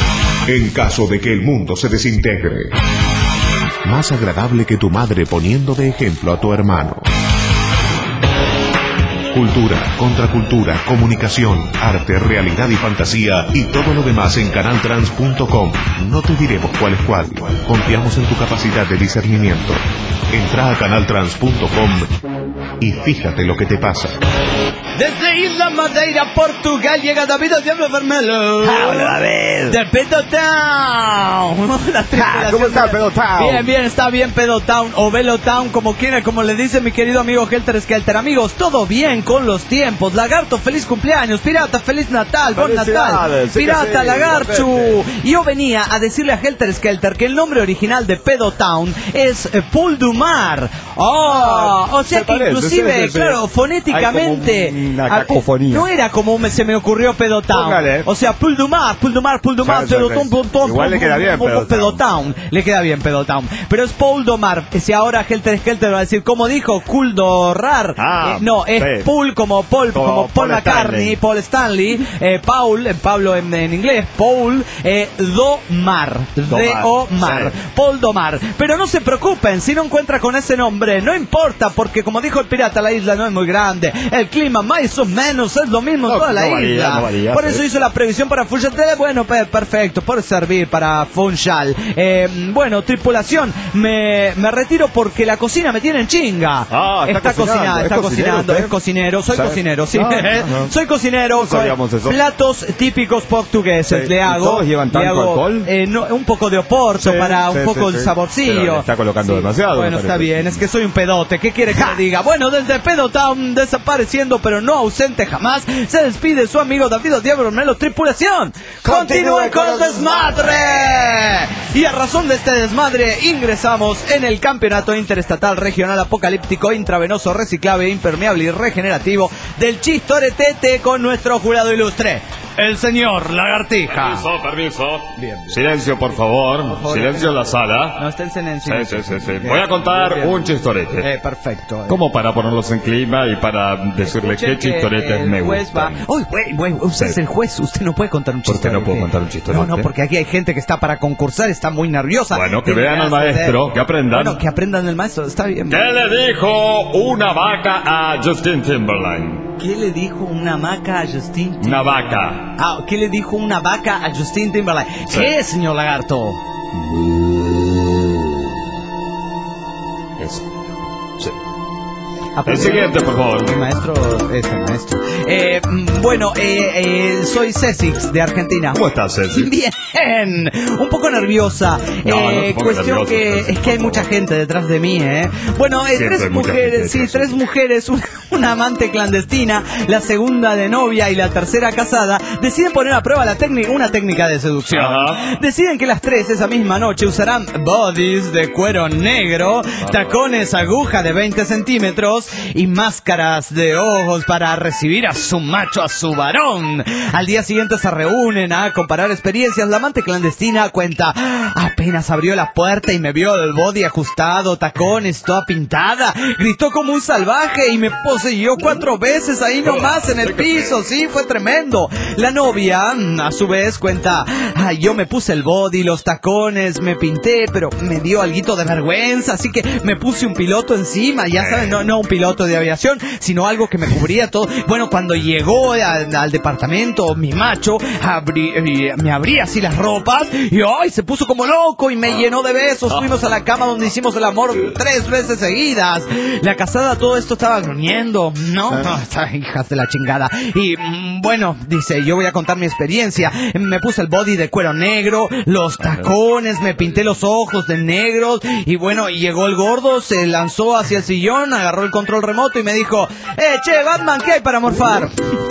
En caso de que el mundo se desintegre, más agradable que tu madre poniendo de ejemplo a tu hermano. Cultura, contracultura, comunicación, arte, realidad y fantasía y todo lo demás en canal trans punto com. No te diremos cuál es cuál. Confiamos en tu capacidad de discernimiento. Entra a canal trans punto com y fíjate lo que te pasa. Desde Isla Madeira, Portugal, llega David Diablo Vermelo. Hola, David. De Pedo Town. La tripulación ¿Cómo está de- Pedo Town? Bien, bien, está bien Pedo Town o Velo Town, como quiera, como le dice mi querido amigo Helter Skelter. Amigos, todo bien con los tiempos. Lagarto, feliz cumpleaños. Pirata, feliz Natal. Bon Natal. Felicidades, sí que Pirata, sí, Lagarchu. igualmente. Y yo venía a decirle a Helter Skelter que el nombre original de Pedo Town es eh, Pool du Mar. Oh, o sea se que parece, inclusive, sí, sí, sí. claro, fonéticamente Hay como una ah, cacofonía. no era como me- se me ocurrió Pedo Town. Póngale. O sea, Pool du Mar, Pool du Mar, Pool du Mar, Sí, sí, Pedo sí. Town, Pedo Town, Igual le queda bien Pedo Town. Pedo Town. Le queda bien Pedo Town. Pero es Paul Domar. Si ahora Helter Skelter va a decir, ¿cómo dijo? Kuldorar. Ah, Eh, no, es sí. Paul como Paul, como, Como Paul Paul McCartney, Stanley. Paul Stanley, eh, Paul, eh, Pablo en, en inglés, Paul eh, Domar. D-O-Mar. sí. Paul Domar. Pero no se preocupen, si no encuentra con ese nombre, no importa, porque como dijo el pirata, la isla no es muy grande. El clima más o menos es lo mismo en No, toda la no varía, isla. no varía, Por sí. eso hizo la previsión para Funchal. Bueno, pe- perfecto, puede servir para Funchal. Eh, bueno, tripulación, me, me retiro porque la cocina me tiene en chinga. Ah, está cocinando, cocinando, ¿es está cocinero cocinando, usted? es cocinero, soy ¿Sabe? cocinero, sí. No, no. Soy cocinero, No sabíamos con eso. platos típicos portugueses. Sí, Le ¿y hago. todos llevan le tanto hago, alcohol? eh, no, un poco de oporto Sí, para sí, un poco sí, el sí. saborcillo. Pero le está colocando demasiado, Bueno, me está parece. bien, es que soy un pedote. ¿Qué quiere que le diga? Bueno, desde Pedo Town, desapareciendo pero no ausente jamás, se despide su amigo David Diablo Melo, tripulación. Continúe con el desmadre. Y a razón de este desmadre, ingresamos en el campeonato interestatal regional apocalíptico, intravenoso, reciclable, impermeable y regenerativo del Chistoretete con nuestro jurado ilustre, el señor Lagartija. Permiso, permiso. Bien, bien. Silencio, por favor. favor, Silencio en la sala. No, está en silencio. Sí, sí, sí, sí. Voy a contar Bien, bien. un chistorete. Eh, perfecto. eh. Como para ponerlos en clima y para decirle Escuchen qué chistoretes el me juez va- gustan. Uy, güey, güey, usted Sí. es el juez, usted no puede contar un ¿Por chiste. qué no puedo contar un chistorete? No, no, porque aquí hay gente que está para concursar, está muy nerviosa. Bueno, que Tiene vean al ganas de maestro, ver. que aprendan. Bueno, que aprendan del maestro, está bien. ¿Qué le dijo una vaca a Justin Timberlake? ¿Qué le dijo una maca a Justin Timberlake? Una vaca. Ah, ¿qué le dijo una vaca a Justin Timberlake? Sí. ¿Qué, señor Lagarto? Eso. Sí. Ah, El siguiente, por favor. El maestro es el maestro. Eh, mm, bueno, eh, eh, soy Cesix de Argentina. ¿Cómo estás, Ceci? Bien, un poco nerviosa. No, no eh, te pongas cuestión nervioso, que Ceci, es que hay por mucha favor. gente detrás de mí, ¿eh? Bueno, eh, Siempre tres hay mucha mujeres, gente sí, detrás, tres sí. mujeres, una, una amante clandestina, la segunda de novia y la tercera casada, deciden poner a prueba la técnica, una técnica de seducción. Ajá. Deciden que las tres esa misma noche usarán bodies de cuero negro, tacones aguja de veinte centímetros y máscaras de ojos para recibir a su macho, a su varón. Al día siguiente se reúnen a comparar experiencias. La amante clandestina cuenta: apenas abrió la puerta y me vio el body ajustado, tacones, toda pintada, gritó como un salvaje y me poseyó cuatro veces ahí nomás en el piso. Sí, fue tremendo. La novia, a su vez, cuenta: "Ay, yo me puse el body, los tacones, me pinté, pero me dio alguito de vergüenza, así que me puse un piloto encima, ya saben, no, no un piloto de aviación, sino algo que me cubría todo. Bueno, cuando llegó al, al departamento mi macho, abrí, eh, me abrí así las ropas y ay, se puso como loco y me llenó de besos. Fuimos a la cama donde hicimos el amor tres veces seguidas. La casada todo esto estaba gruñendo, ¿no? No, está- hijas de la chingada. Y mm, bueno, dice, yo voy a contar mi experiencia. Me puse el body de cuero negro, los tacones, me pinté los ojos de negros y bueno, y llegó el gordo, se lanzó hacia el sillón, agarró el control remoto y me dijo: eh, che, Batman, ¿qué hay para morfar?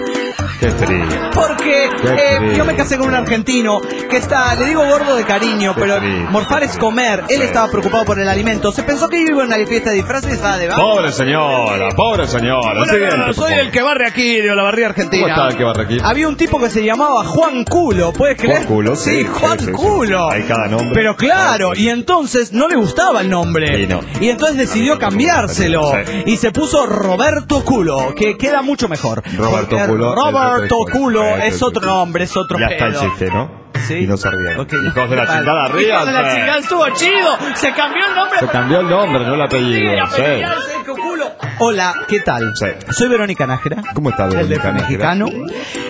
Qué frío. Porque Qué eh, frío. yo me casé con un argentino que está, le digo gordo de cariño, Qué pero frío, morfar qué es frío. comer. Él Sí. estaba preocupado por el alimento. Se pensó que yo iba a una fiesta de disfraces y estaba de Batman. Pobre señora, pobre señora. Bueno, Siguiente, no, no, por soy favor. el que barre aquí de la barría argentina. ¿Cómo está el que barre aquí? Había un tipo que se llamaba Juan Culo, ¿puedes creer? Juan Culo, sí, sí, Juan sí, sí, sí. Culo. Hay cada nombre. Pero claro, y entonces no le gustaba el nombre. Sí, no. Y entonces decidió cambiárselo. Sí. Y se puso Roberto Culo, que queda mucho mejor. Roberto Porque Culo es Roberto otra historia. Culo Sí, es sí, otro sí. nombre, es otro Ya está el pedo. chiste, ¿no? Sí. Y no se rían. Ok. Hijos de la Vale. chingada, Hijos de la ríanse. chingada, estuvo chido. Se cambió el nombre. Se cambió el nombre, no el apellido. Sí, Sí. apellidado, Seco Culo. Hola, ¿qué tal? Sí. Soy Verónica Nájera. ¿Cómo está, El Verónica de Nájera? mexicano.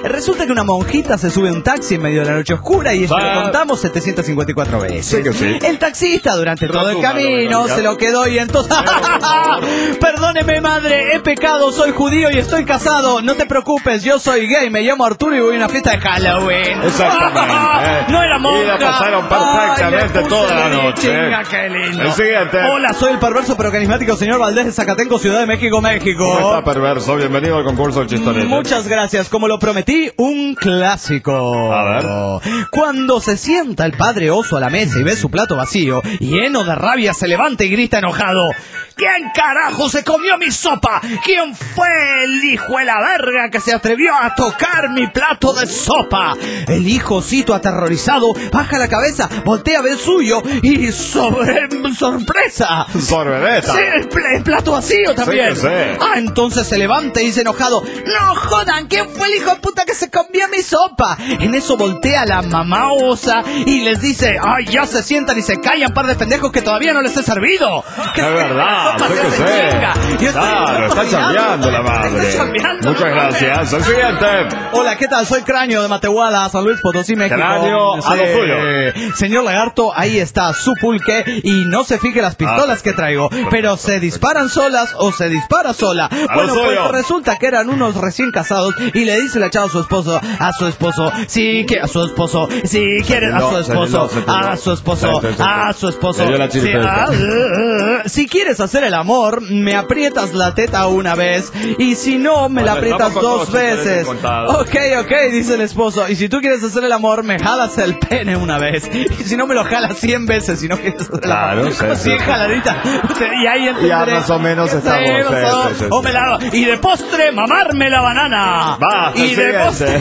Resulta que una monjita se sube a un taxi en medio de la noche oscura y esto lo contamos setecientos cincuenta y cuatro veces. Sí que sí. El taxista durante todo el Resúmalo, camino ¿verdad? se lo quedó y entonces... Perdóneme, madre, he pecado, soy judío y estoy casado. No te preocupes, yo soy gay, me llamo Arturo y voy a una fiesta de Halloween. Exactamente. No era monja. Y la pasaron perfectamente Ay, le toda la puse noche. chinga, qué lindo. El siguiente. Hola, soy el perverso pero carismático señor Valdés de Zacatenco, Ciudad de México, México. ¿Cómo está, perverso? Bienvenido al concurso del chistorete. Muchas gracias. Como lo prometí, un clásico. A ver. Cuando se sienta el padre oso a la mesa y ve su plato vacío, lleno de rabia, se levanta y grita enojado: ¿quién carajo se comió mi sopa? ¿Quién fue el hijo de la verga que se atrevió a tocar mi plato de sopa? El hijocito aterrorizado baja la cabeza, voltea a ver el suyo y sobre sorpresa. Sorbedeta. Sí, el, pl- el plato vacío también. Sí, que sí. Ah, entonces se levanta y dice enojado: no jodan, ¿quién fue el hijo de puta que se comió mi sopa? En eso voltea la mamá osa y les dice: ay, ya se sientan y se callan, par de pendejos que todavía no les he servido. Es verdad, sopa sí se que hace sé. chinga. Yo estoy Claro, está cocinando. chambeando la madre. Está chambeando Muchas la madre. gracias. El siguiente. Hola, ¿qué tal? Soy Cráneo de Matehuala, San Luis Potosí, México. Cráneo, a lo suyo. Señor Lagarto, ahí está su pulque y no se fije las pistolas Ah, que traigo, pero se disparan solas o se dispara sola. lo Bueno, pues suyo. resulta que eran unos recién casados y le dice la chava a su esposo, a su esposo, si que a su esposo, si quiere a su Se esposo, tildó, se tildó. a su esposo, Sí, sí, sí, sí. a su esposo. Le dio la Si, chiripeta. ah, uh, uh, si quieres hacer el amor, me aprietas la teta una vez y si no, me la Bueno, aprietas estamos con dos todos los veces. contados. Ok, ok, dice el esposo. Y si tú quieres hacer el amor, me jalas el pene una vez. Y si no, me lo jalas cien veces. Si no quieres hacer el Claro, amor. sí, Como sí, cien sí. jaladitas. Y ahí entenderé. Ya más o menos Sí, estamos, más sí, o- sí, sí, o sí. me la- Y de postre, mamarme la banana. Va, y el de siguiente. postre.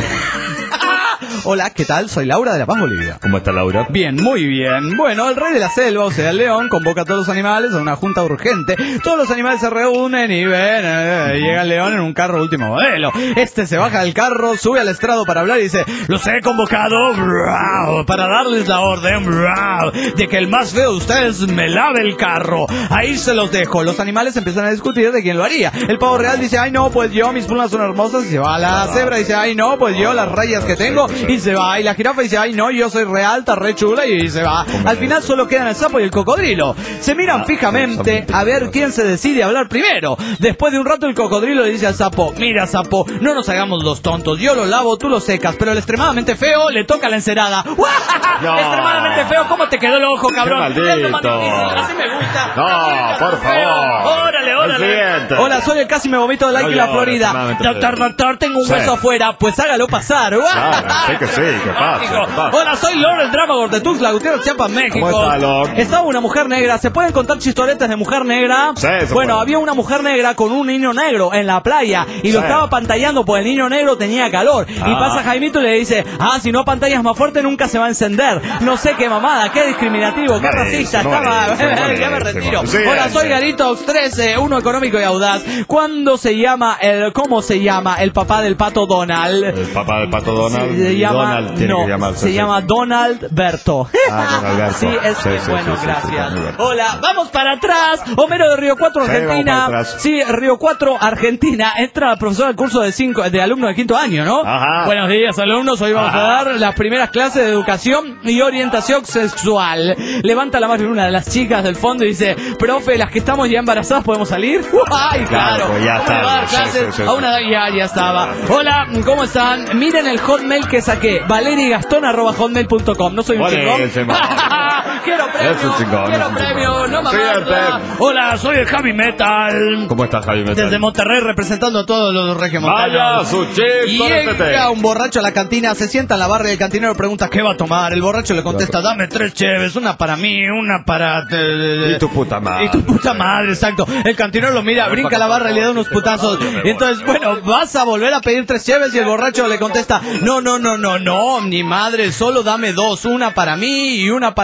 Hola, ¿qué tal? Soy Laura de La Paz, Bolivia. ¿Cómo está, Laura? Bien, muy bien. Bueno, el rey de la selva, o sea, el león, convoca a todos los animales a una junta urgente. Todos los animales se reúnen y ven, eh, llega el león en un carro último modelo. Este se baja del carro, sube al estrado para hablar y dice: los he convocado bravo, para darles la orden bravo, de que el más feo de ustedes me lave el carro. Ahí se los dejo. Los animales empiezan a discutir de quién lo haría. El pavo real dice: ay no, pues yo, mis plumas son hermosas, y se va. La cebra dice: ay no, pues yo, las rayas que tengo, y se va. Y la jirafa dice: ay no, yo soy re alta, re chula, y se va. Al final solo quedan el sapo y el cocodrilo. Se miran fijamente a ver quién se decide a hablar primero. Después de un rato el cocodrilo le dice al sapo: mira, sapo, no nos hagamos los tontos, yo lo lavo, tú lo secas, pero el extremadamente feo le toca la encerada. No. Extremadamente feo, ¿cómo te quedó el ojo, cabrón? Qué Es lo más maldito. difícil, así me gusta. No, por Feo. favor. Órale, El órale. siguiente. Hola, soy el casi me vomito de like No en la llores, Florida. extremadamente Doctor, feo. doctor, tengo un Sí. hueso afuera, pues hágalo pasar. Claro, sí que sí, que pase, que pase. Hola, soy Lord el Dramagor de Tuxtla Gutiérrez, Chiapas, México. ¿Cómo está, Lord? Estaba una mujer negra. ¿Se pueden contar chistoretes de mujer negra? Sí, se Bueno, puede. había una mujer negra con un niño negro en la playa y lo Sí. estaba pantallando porque el niño negro tenía calor. Y Ah. pasa Jaimito y le dice: ah, si no pantallas más fuerte nunca se va a encender. No sé qué mamada, qué discriminativo, qué Malísimo, racista. Estaba... malísimo, ya me malísimo. retiro. Sí, Hola, soy sí. Garitox trece, uno económico y audaz. ¿Cuándo se llama el, cómo se llama el papá del pato Donald? El papá del pato Donald. Se y llama, Donald tiene no, que llamarse. se así. llama Donald Berto. Ah, Donald Berto. Sí, es Sí, que sí, bueno, sí, sí, gracias. sí, muy bien. Hola, vamos para atrás. Homero de Río cuatro, Sí, vamos Argentina. para atrás. Sí, Río cuatro, Argentina. Entra la profesora del curso de cinco, de alumno de quinto año, ¿no? Ajá. Buenos días, alumnos. Hoy vamos Ajá. a dar las primeras clases de educación y orientación sexual. Levanta la mano una de las chicas del fondo y dice: profe, las que estamos ya embarazadas, ¿podemos salir? ¡Ay, claro! Claro, pues ya ¿Cómo le va a dar está. Sí, clases sí, sí, a una ya, ya estaba. Hola, ¿cómo están? Miren el hotmail que saqué. valerigastón arroba hotmail punto com. No soy un Buenísimo. chingón. Quiero premio. Es un chingón, Quiero es un premio. chingón. No Siguiente. mamarla. Hola, soy el Javi Metal. ¿Cómo estás, Javi Metal? Desde Monterrey representando a todos los regiomontanos. Vaya, su chip, Llega un borracho a la cantina, se sienta en la barra y el cantinero pregunta: ¿qué va a tomar? El borracho le contesta: dame tres cheves, una para mí, una para... Y tu puta madre. Y tu puta madre, exacto. El cantinero lo mira, brinca a la barra y le da unos putazos. Y entonces, bueno, vas a volver a pedir tres cheves y el borracho le contesta: no, no, no, no, no, ni madre, solo dame dos, una para mí y una para tu puta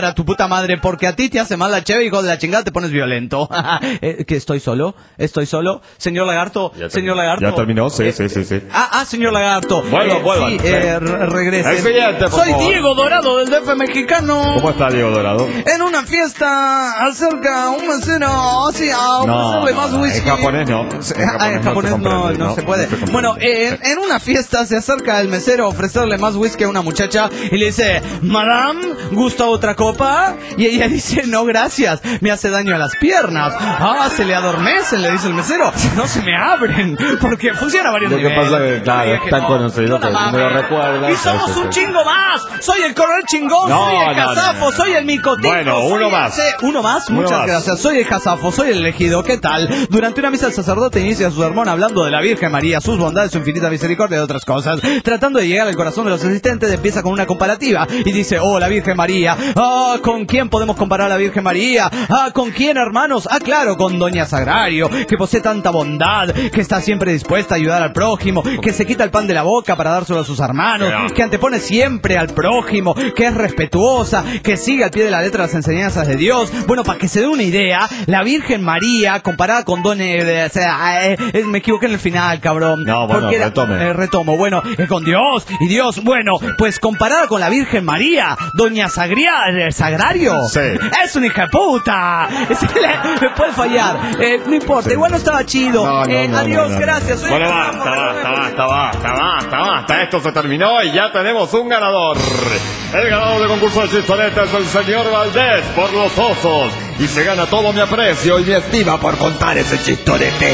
madre, porque a ti te hace mal la cheve, hijo de la chingada, te pones violento. eh, ¿Que estoy solo? ¿Estoy solo? Señor Lagarto, Ya señor terminó. Lagarto. Ya terminó, sí, Eh, sí, sí, sí. Ah, ah, señor Lagarto. Vuelva, Eh, vuelva. Sí, Sí. eh, re- regrese. El siguiente, por Soy favor. Diego Dorado del D F mexicano. ¿Cómo está Diego Dorado? En una fiesta acerca un mesero así a No, ofrecerle no, más no, whisky. en japonés no. En Ah, en japonés no japonés se no, comprende, no no, se puede. no se comprende. Bueno, eh, en una fiesta se acerca el mesero a ofrecerle más whisky a una muchacha y le dice, Madame, ¿gusta otra copa? Y ella dice, no gracias, me hace daño a las piernas. Ah, se le adormecen, le dice el mesero. No se me abren, porque funciona a varios Lo que niveles. pasa es que, claro, Oye, es tan no, conocido no la que mames. me lo recuerda. Y somos Sí, sí, un sí. chingo más. Soy el coronel chingón, No, soy el no, no, casafo, no, no. soy el micotito. Bueno, soy uno el más. C- Uno más, Uno muchas más. gracias. Soy el casafo, soy el elegido. ¿Qué tal? Durante una misa el sacerdote inicia su sermón hablando de la Virgen María, sus bondades, su infinita misericordia y de otras cosas. Tratando de llegar al corazón de los asistentes, empieza con una comparativa y dice, oh, la Virgen María. Ah, ¿con quién podemos comparar a la Virgen María? Ah, ¿con quién, hermanos? Ah, claro, con Doña Sagrario, que posee tanta bondad, que está siempre dispuesta a ayudar al prójimo, que se quita el pan de la boca para dárselo a sus hermanos, Claro. que antepone siempre al prójimo, que es respetuosa, que sigue al pie de la letra las enseñanzas de Dios. Bueno, para que se dé una idea, la Virgen María, comparada con Don... eh, o sea, eh, eh, me equivoqué en el final, cabrón. No, bueno, Porque era- retome. eh, retomo, bueno, eh, con Dios y Dios, bueno, pues comparada con la Virgen María, Doña Sagria, eh, Sagrario, Sí. es una hija de puta. Es- le- me puede fallar, eh, no importa, Sí. igual no estaba chido. No, no, Eh, no, adiós, no, no. gracias. Soy Bueno, el basta, Casafo, basta, nos vemos. basta, basta, basta, basta. Esto se terminó y ya tenemos un ganador. El ganador del concurso de chistoretas es el señor Valdés por los osos. Y se gana todo mi aprecio y mi estima por contar ese chistorete.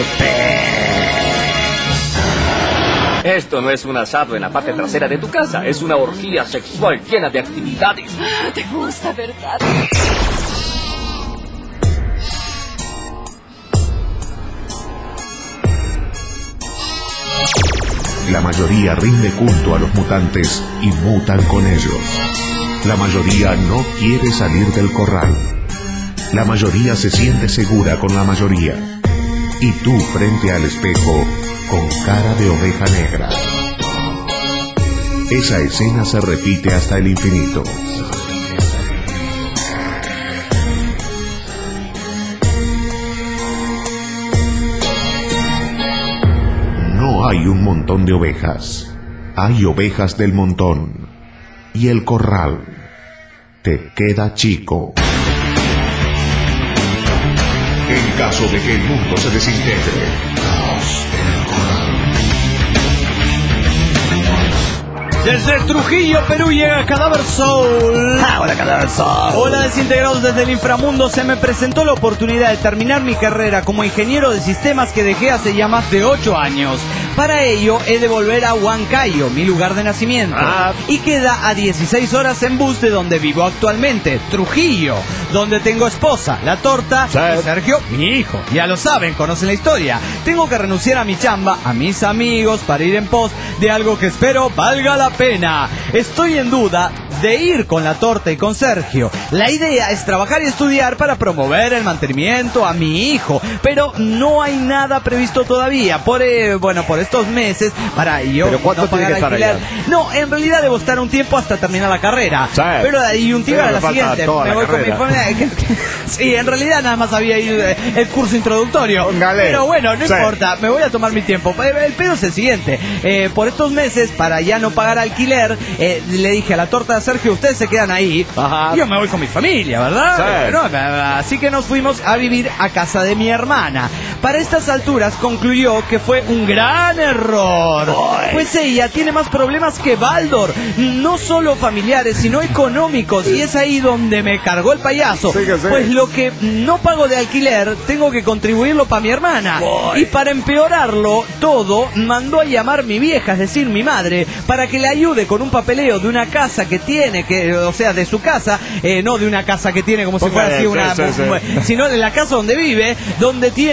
Esto no es un asado en la parte trasera de tu casa, es una orgía sexual llena de actividades. Te gusta, ¿verdad? La mayoría rinde culto a los mutantes y mutan con ellos. La mayoría no quiere salir del corral. La mayoría se siente segura con la mayoría. Y tú frente al espejo con cara de oveja negra. Esa escena se repite hasta el infinito. No hay un montón de ovejas. Hay ovejas del montón. Y el corral te queda chico. En caso de que el mundo se desintegre, caos en el corral. Desde Trujillo, Perú, llega Cadáver Soul. Ah, hola, Cadáver Soul. Hola, desintegrados desde el inframundo. Se me presentó la oportunidad de terminar mi carrera como ingeniero de sistemas que dejé hace ya más de ocho años. Para ello, he de volver a Huancayo, mi lugar de nacimiento. Ah. Y queda a dieciséis horas en bus de donde vivo actualmente, Trujillo, donde tengo esposa, la torta, Sí. y Sergio, mi hijo. Ya lo saben, conocen la historia. Tengo que renunciar a mi chamba, a mis amigos, para ir en pos de algo que espero valga la pena. Estoy en duda de ir con la torta y con Sergio. La idea es trabajar y estudiar para promover el mantenimiento a mi hijo, pero no hay nada previsto todavía. Por eh, bueno, por estos meses para yo ¿Pero cuánto no tiene pagar que estar alquiler. allá? No, en realidad debo estar un tiempo hasta terminar la carrera. Sí. Pero la disyuntiva Pero era me la falta siguiente. toda Me la voy con mi carrera. familia. Sí, en realidad nada más había ido eh, el curso introductorio. Póngale. Pero bueno, no Sí. importa, me voy a tomar mi tiempo. Eh, El pedo es el siguiente. Eh, por estos meses, para ya no pagar alquiler, eh, le dije a la torta de Sergio, ustedes se quedan ahí. Ajá. Yo me voy con mi familia, ¿verdad? Sí. No, así que nos fuimos a vivir a casa de mi hermana. Para estas alturas concluyó que fue un gran error. Pues ella tiene más problemas que Baldor. No solo familiares, sino económicos. Y es ahí donde me cargó el payaso. Sí que sí. Pues lo que no pago de alquiler, tengo que contribuirlo para mi hermana. Y para empeorarlo todo, mandó a llamar mi vieja, es decir, mi madre, para que le ayude con un papeleo de una casa que tiene, que, o sea, de su casa, eh, no de una casa que tiene como si fuera así Sí, una, sí, sí. sino de la casa donde vive, donde tiene de-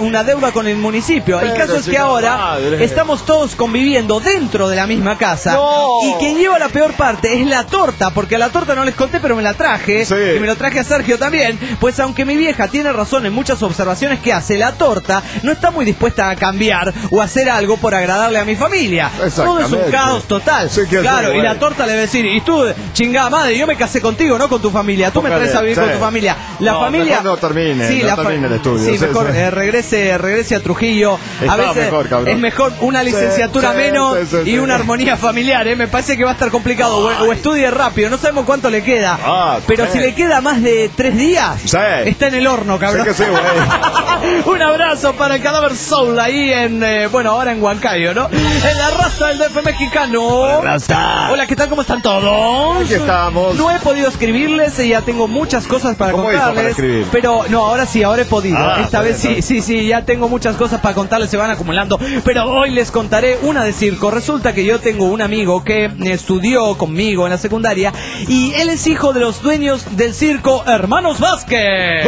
una deuda con el municipio. El Pero, caso es que señor ahora padre. estamos todos conviviendo dentro de la misma casa. No. Y quien lleva la peor parte es la torta, porque a la torta no les conté, pero me la traje. Sí. Y me lo traje a Sergio también. Pues aunque mi vieja tiene razón en muchas observaciones que hace, la torta no está muy dispuesta a cambiar o a hacer algo por agradarle a mi familia. Todo es un Exactamente. caos total. Sí, que claro, sí, y la güey. torta le va a decir, y tú, chingada madre, yo me casé contigo, no con tu familia. Tú me Póngale, traes a vivir sí. con tu familia. La No, familia... mejor no termine, sí, no la fa- termine el estudio, Sí, sí, mejor sí. eh, regrese, regrese a Trujillo. A Estaba veces mejor, cabrón. es mejor una licenciatura sí, menos sí, sí, y sí. una armonía familiar, ¿eh? Me parece que va a estar complicado. O, o estudie rápido, no sabemos cuánto le queda. Ah, pero sí. si le queda más de tres días, Sí. está en el horno, cabrón. Sí que sí, güey. Un abrazo para el Cadáver Soul ahí en, eh, bueno, ahora en Huancayo, ¿no? En la raza del D F mexicano. Raza. Hola, ¿qué tal? ¿Cómo están todos? Aquí estamos. No he podido escribirles y ya tengo muchas cosas para ¿Cómo hizo contarles. para escribir? Pero no, ahora sí, ahora he podido. Ah, Esta está vez bien, sí, sí, sí, ya tengo muchas cosas para contarles, se van acumulando. Pero hoy les contaré una de circo. Resulta que yo tengo un amigo que estudió conmigo en la secundaria y él es hijo de los dueños del circo Hermanos Vázquez.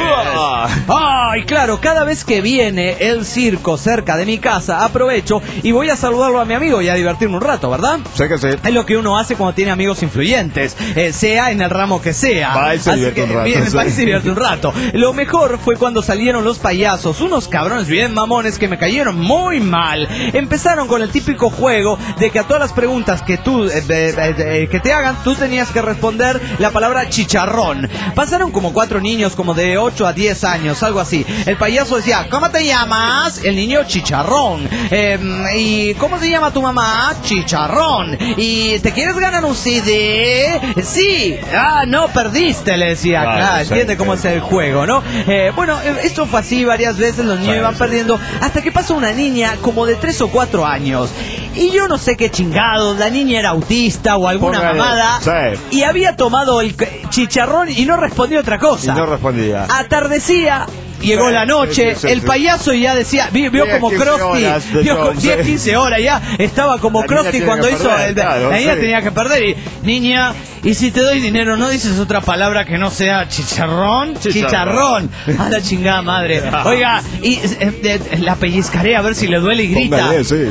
Ay, claro, cada vez que viene el circo cerca de mi casa, aprovecho y voy a saludarlo a mi amigo y a divertirme un rato, ¿verdad? Sé que sí. Es lo que uno hace cuando tiene amigos influyentes, eh, sea en el ramo que sea. Va y se Así divierte que, un rato, bien, sí. va y se divierte un rato. Lo mejor fue cuando salieron los payasos, unos cabrones bien mamones que me cayeron muy mal. Empezaron con el típico juego de que a todas las preguntas que tú eh, eh, eh, que te hagan, tú tenías que responder la palabra chicharrón. Pasaron como cuatro niños, como de ocho a diez años, algo así. El payaso decía, ¿cómo te llamas? El niño, chicharrón. Eh, ¿Y cómo se llama tu mamá? Chicharrón. ¿Y te quieres ganar un C D? Sí. Ah, no, perdiste, le decía. Claro, Claro, sí, entiende sí. cómo es el juego, ¿no? Eh, bueno, eh, esto fue así varias veces, los niños Sí, iban sí. perdiendo, hasta que pasó una niña como de tres o cuatro años. Y yo no sé qué chingados, la niña era autista o alguna Póngale, mamada. sí. Y había tomado el c- chicharrón y no respondió otra Y cosa. no respondía. Atardecía, llegó Sí, la noche, sí, sí, el sí. payaso ya decía, vi- vio diez, como quince Krusty, horas de vio show, como diez, sí. quince horas ya, estaba como La niña Krusty tiene cuando que hizo perder, el, claro, la niña sí. tenía que perder y, niña, y si te doy dinero, ¿no dices otra palabra que no sea chicharrón? Chicharrón. Chicharrón. A la chingada madre. Oiga, y eh, eh, la pellizcaré a ver si le duele y grita. Póngale, sí.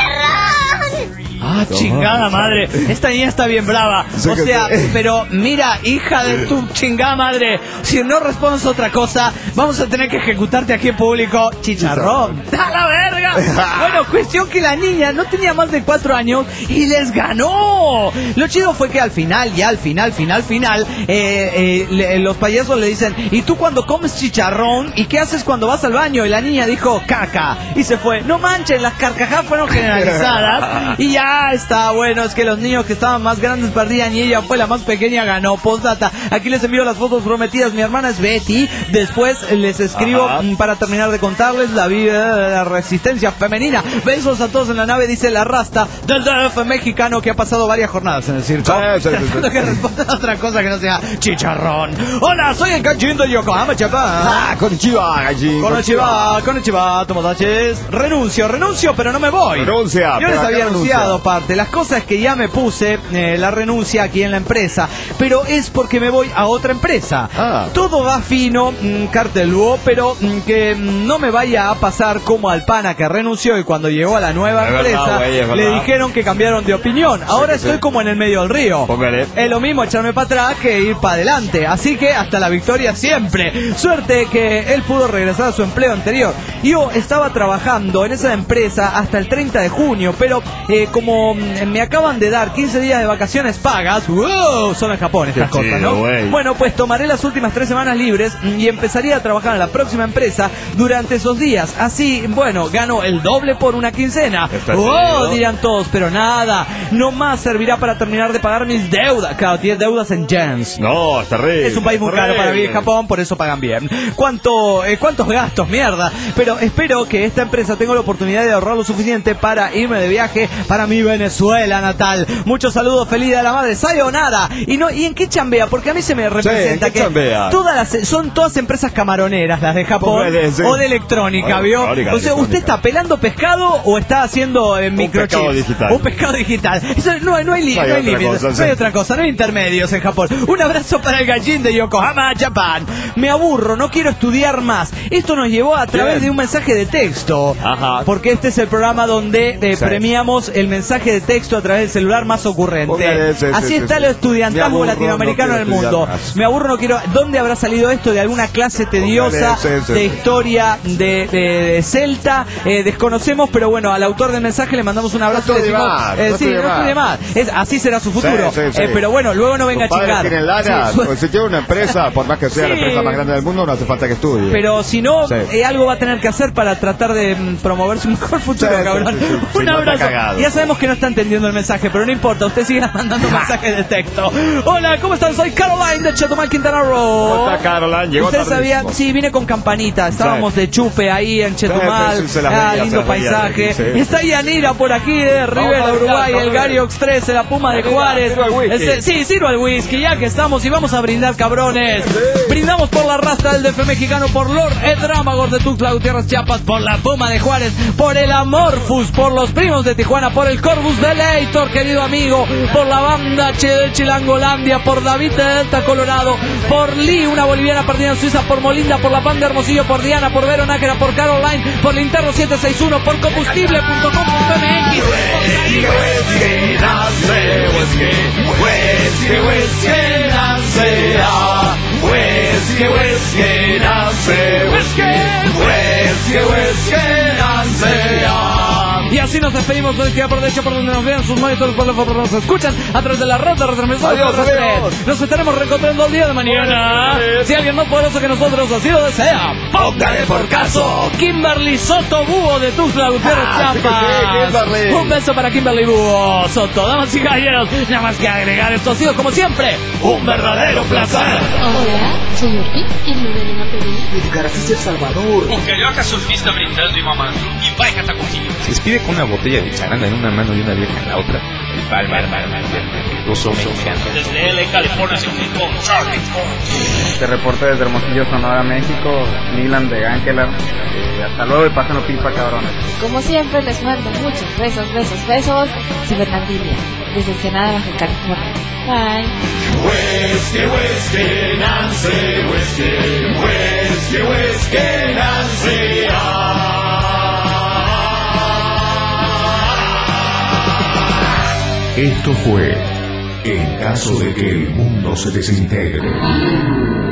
Ah, chingada madre. Esta niña está bien brava. Sí O que sea, sí. pero mira, hija de tu chingada madre, si no respondes otra cosa, vamos a tener que ejecutarte aquí en público. Chicharrón. ¡A la verga! Bueno, cuestión que la niña no tenía más de cuatro años y les ganó. Lo chido fue que al final, ya al final, final, final, eh, eh, le- los payasos le dicen, ¿y tú cuando comes chicharrón? ¿Y qué haces cuando vas al baño? Y la niña dijo, caca. Y se fue. No manchen, las carcajadas fueron generalizadas. Y ya está, bueno, es que los niños que estaban más grandes perdían y ella fue la más pequeña, ganó. Postdata, aquí les envío las fotos prometidas. Mi hermana es Betty. Después les escribo Ajá. mm, para terminar de contarles la vida de la resistencia femenina. Besos a todos en la nave, dice la rasta del D F mexicano que ha pasado varias jornadas en el circo. Sí, sí, sí, sí. Tratando que responda otra cosa que no sea chicharrón. Hola, soy el Cachín de Yokohama, chapa. Ah, konnichiwa, gallín. Konnichiwa, konnichiwa, tomodaches. Renuncio, renuncio, pero no me voy. Renuncia, Yo pero les acá había renuncia. anunciado parte. Las cosas que ya me puse eh, la renuncia aquí en la empresa, pero es porque me voy a otra empresa. Ah. Todo va fino, mm, cartelúo, pero mm, que mm, no me vaya a pasar como al pana que renunció y cuando llegó a la nueva Es verdad, empresa güey, es le verdad. dijeron que cambiaron de opinión. Ahora sí, sí. estoy como en el medio del río. Póngale. Es lo mismo echarme para atrás que ir para adelante. Así que hasta la victoria siempre. Suerte que él pudo regresar a su empleo anterior. Yo estaba trabajando en esa empresa hasta el treinta de junio, pero eh, como mm, me acaban de dar quince días de vacaciones pagas, ¡wow! Son en Japón estas Qué cosas, chido, ¿no? güey. Bueno, pues tomaré las últimas tres semanas libres mm, y empezaría a trabajar en la próxima empresa durante esos días. Así, bueno, gano el doble por una quincena. Está ¡Oh! chido. Dirán todos, pero nada, no más servirá para terminar de pagar mis deudas. Claro, tienes deudas en yens. No, es terrible. Es un país muy caro para vivir en terrible. Japón, por eso pagan bien. ¿Cuánto, eh, ¿Cuántos gastos? Mierda. Pero espero que esta empresa tenga la oportunidad de ahorrar lo suficiente para irme de viaje para mi Venezuela natal. Muchos saludos, feliz día de la madre. Sayonara. ¿Y, no, ¿Y en qué chambea? Porque a mí se me representa ¿en qué que chambea? todas las, son todas empresas camaroneras, las de Japón, Póngale, sí. o de electrónica, Oh, ¿vio? electrónica, O sea, usted electrónica. está pelando pescado o está haciendo eh, microchips? pescado digital. Un pescado digital. Eso, no, no hay límites, no hay, otra límites, cosa, no sí. hay otra cosa, no hay intermedios en Japón. Un abrazo para el gallín de Yokohama, Japón. Me aburro, no quiero estudiar más. Esto nos llevó a través Bien. de un mensaje de texto. Ajá. Porque este es el programa donde eh, Sí. premiamos el mensaje de texto a través del celular más ocurrente. Póngale, sí, Así sí, está sí, lo sí. estudiantasmo Me aburro, latinoamericano no en el quiero mundo. estudiar más. Me aburro, no quiero. ¿Dónde habrá salido esto? ¿De alguna clase tediosa Póngale, sí, sí, de sí. historia de, de, de celta? Eh, desconocemos, pero bueno, al autor del mensaje le mandamos un abrazo. No y le estudie decimos, más, eh, no sí, estudie no estudie más. más. Es, así será su futuro. Sí, sí, sí. Eh, pero bueno, luego no venga a Tus padres chingar. tienen lana, Sí, su- o si tiene una empresa, por más que sea Sí. la empresa más grande del mundo, no hace falta que estudie. Pero si no, Sí. eh, algo va a tener que hacer para tratar de mm, promover su mejor futuro, Sí, sí, cabrón. sí, sí. Un Sí, no está abrazo. cagado. Ya sabemos que no está entendiendo el mensaje, pero no importa, usted siga mandando mensajes de texto. Hola, ¿cómo están? Soy Caroline de Chetumal, Quintana Roo. ¿Cómo está, Caroline? Llegó Ustedes sabían, tardísimo. sí, vine con campanita. Estábamos Sí. de chupe ahí en Chetumal. Sí, sí, se las Ah, veía, lindo se las veía, paisaje. sí, sí. Está Yanira por aquí de Rivera, a Uruguay, brindar, el vamos a Gariox tres, la Puma de Sirva, Juárez. sirva el whisky. Ese- sí, sirva el whisky, ya que estamos y vamos a brindar, cabrones. Brindamos por la raza del D F mexicano, por Lord Edrámagor de Tuxtla Gutiérrez, Chiapas, por la Puma de Juárez, por el Amorphus, por los primos de Tijuana, por el Corvus de Leitor, querido amigo, por la banda Che de Chilangolandia, por David de Delta Colorado, por Lee, una boliviana perdida en Suiza, por Molinda, por la banda Hermosillo, por Diana, por Vero Nájera, por Caroline, por Linterno siete seis uno, por combustible punto com punto m x. Y así nos despedimos de este día por derecho por donde nos vean sus monitores, por donde nos escuchan a través de la red de retransmisores. Adiós, por red. adiós. Nos estaremos reencontrando el día de mañana. Si alguien más poderoso que nosotros así lo desea, póngale por caso. Kimberly Soto Búho de Tuxtla Gutiérrez, Ah, sí, Chiapas. sí, Kimberly. Un beso para Kimberly Búho Soto. Damas y caballeros, nada más que agregar, esto ha sido como siempre un verdadero placer. Hola, soy Ortiz, el modelo Perú. O carioca surfista brincando y mamando. E vai catar coquinho. Se despide con una botella de charanda en una mano y una vieja en la otra. El palma, hermano, ruso mexicano. Desde L A, California, se une con Charlie. Te reporta desde Hermosillo, Sonora, México, Milan de Ángela. Eh, hasta luego y pásenlo pipa, cabrones. Como siempre, les mando muchos besos, besos, besos. Soy Bernardina, desde Ensenada, Baja California. Bye. Whiskey, whiskey, Nancy, whiskey, whiskey, whiskey, Nancy. Esto fue En caso de que el mundo se desintegre.